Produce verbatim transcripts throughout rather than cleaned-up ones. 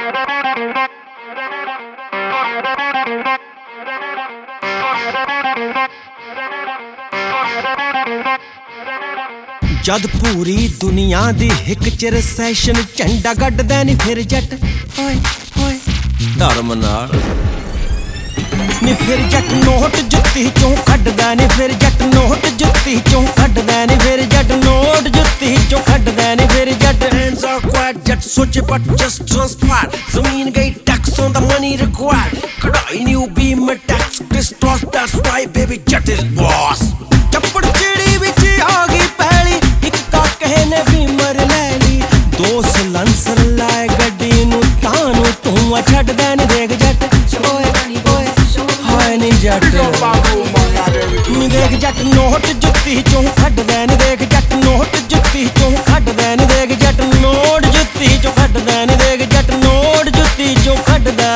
जद पूरी दुनिया दी हिक च रिसैशन झंडा गड्डदा नी फिर जट ओए ओए धर्म नाल नी फिर जट नोट जुत्ती चों कड्डदा नी फिर जट नोट जुत्ती चों कड्डदा नी फिर जट नोट जुत्ती चों कड्डदा नी फिर जट hands are quiet जट सोचे but just transpire ज़मीन गई tax on the money required कढ़ाई न्यू beam में tax crisscross that's why baby जट is boss चप्पड़ चिड़ी विच आ गई पहली एक काके ने बीमर ले ली दो सलंसर लाए गड्डी नू तानू तू छड्डदा नी देख जट ओए ओए हाय नी जट नी देख जट नोट जुत्ती चों कड्डदा नी देख जट नोट जुत्ती चों कड्डदा नी देख जट नोट जुत्ती चों कड्डदा नी देख जट नोट जुत्ती चों कड्डदा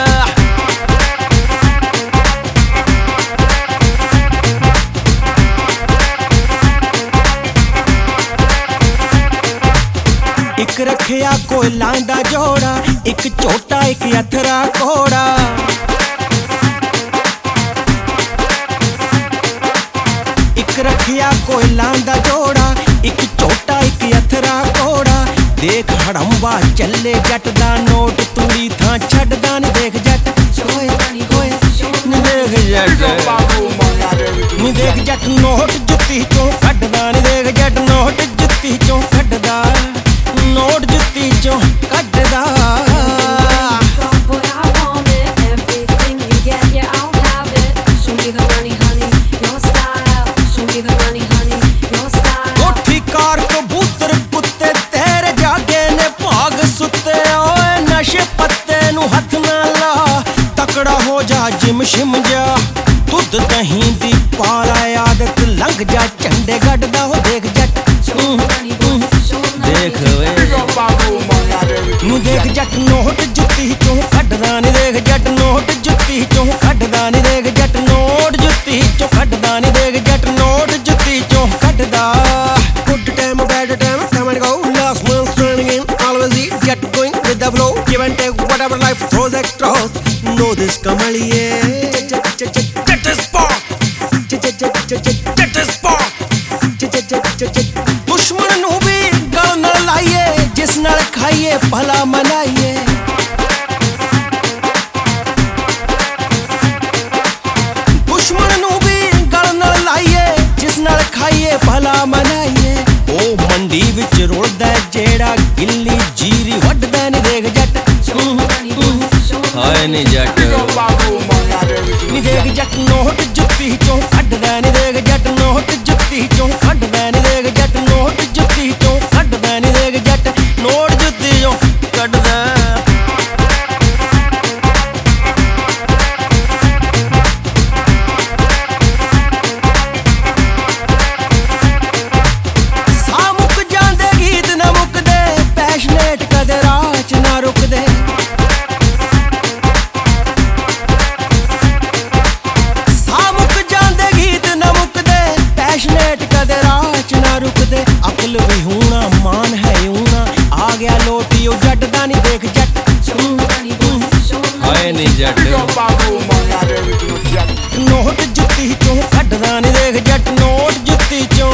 एक रखिया कोयलां दा जोड़ा एक झोटा एक अथरा घोड़ा एक रखिया कोयलां दा जोड़ा एक झोटा एक अथरा घोड़ा देख हड़ंबा चले जट दा नोट तूड़ी थां छड्डदा नी देख जट ओए ओए नी देख जट नी देख जट नोट जुत्ती चों कड्डदा नी देख जट नोट जुत्ती चों कड्डदा नोट जुत्ती चों कड्डदा कोठी कार कबूतर कुत्ते तेरे जागे ने भाग सुत्ते ओए नशे पत्ते नू हथ ना ला तकड़ा हो जा जिम शिम जा दुध दहीं दी पाला आदत लंघ जा झंडे गड्डदा हो देख जट देख वे नु देख जट नोट जुत्ती चों कड्डदा नी देख जट नोट जुत्ती चों कड्डदा नी देख जट नोट जुत्ती चों कड्डदा नी देख जट नोट जुत्ती चों कड्डदा good time bad time come and go last man's turning in always eat get going with the flow give and take whatever life throws extra know this kamaliye jat is spark jat is spark दुश्मन नू भी गल न लाइए जिस नाल खाइए भला मनाइए दुश्मन नू भी गल न लाइए जिस नाल खाइए भला मनाइए ओ मंडी विच रुलदा जेड़ा गिल्ली जीरी वड्डदा नी देख जट हाय नी जट नी देख जट नोट जुत्ती चों कड्डदा नी देख जट नोट जुत्ती चों कड्डदा नी देख जट नोट जुत्ती चों कड्डदा नी देख जट नोट जुत्ती चों कड्डदा सा मुक जांदे गीत ना मुकदे पैशनेट कदे राह च ना रुकदे अकल भी होना मान है ऊना आ गया लोटियो जट दा नी देख जट हाय नी जट नोट जुत्ती चों कड्डदा नी देख जट नोट जुत्ती चों